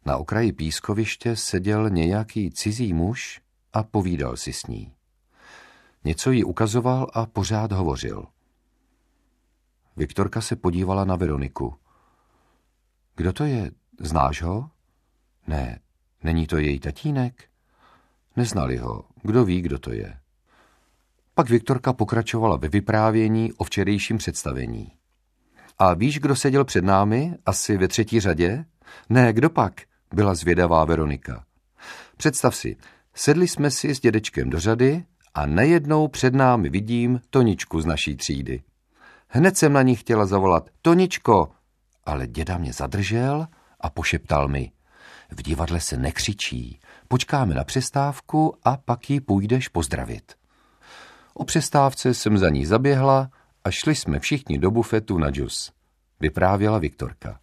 Na okraji pískoviště seděl nějaký cizí muž a povídal si s ní. Něco jí ukazoval a pořád hovořil. Viktorka se podívala na Veroniku. Kdo to je? Znáš ho? Ne, není to její tatínek? Neznali ho, kdo ví, kdo to je. Pak Viktorka pokračovala ve vyprávění o včerejším představení. A víš, kdo seděl před námi, asi ve 3. řadě? Ne, kdo pak? Byla zvědavá Veronika. Představ si, sedli jsme si s dědečkem do řady a najednou před námi vidím Toničku z naší třídy. Hned jsem na ní chtěla zavolat Toničko, ale děda mě zadržel a pošeptal mi. V divadle se nekřičí, počkáme na přestávku a pak ji půjdeš pozdravit. O přestávce jsem za ní zaběhla a šli jsme všichni do bufetu na džus, vyprávěla Viktorka.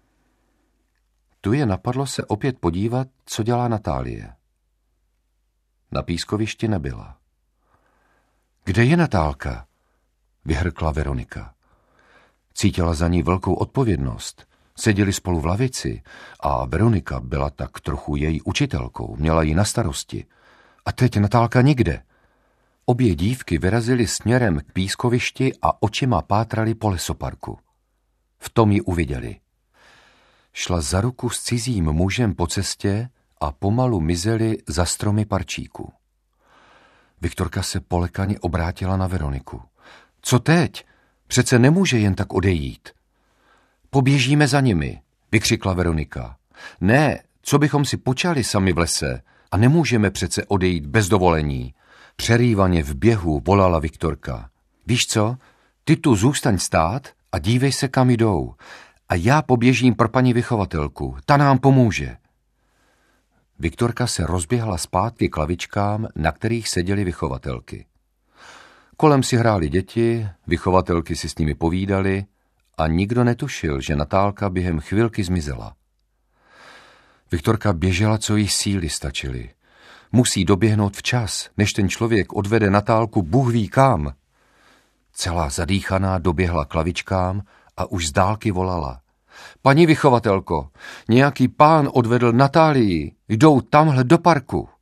Tu je napadlo se opět podívat, co dělá Natálie. Na pískovišti nebyla. Kde je Natálka? Vyhrkla Veronika. Cítila za ní velkou odpovědnost. Seděli spolu v lavici a Veronika byla tak trochu její učitelkou, měla ji na starosti. A teď Natálka nikde. Obě dívky vyrazily směrem k pískovišti a očima pátrali po lesoparku. V tom ji uviděli. Šla za ruku s cizím mužem po cestě a pomalu mizeli za stromy parčíku. Viktorka se polekaně obrátila na Veroniku. Co teď? Přece nemůže jen tak odejít. Poběžíme za nimi, vykřikla Veronika. Ne, co bychom si počali sami v lese a nemůžeme přece odejít bez dovolení. Přerývaně v běhu volala Viktorka. Víš co, ty tu zůstaň stát a dívej se, kam jdou. A já poběžím pro paní vychovatelku, ta nám pomůže. Viktorka se rozběhla zpátky k lavičkám, na kterých seděly vychovatelky. Kolem si hrály děti, vychovatelky si s nimi povídaly a nikdo netušil, že Natálka během chvilky zmizela. Viktorka běžela, co jí síly stačily. Musí doběhnout včas, než ten člověk odvede Natálku Bůh ví kam. Celá zadýchaná doběhla k lavičkám a už z dálky volala. Paní vychovatelko, nějaký pán odvedl Natálii, jdou tamhle do parku.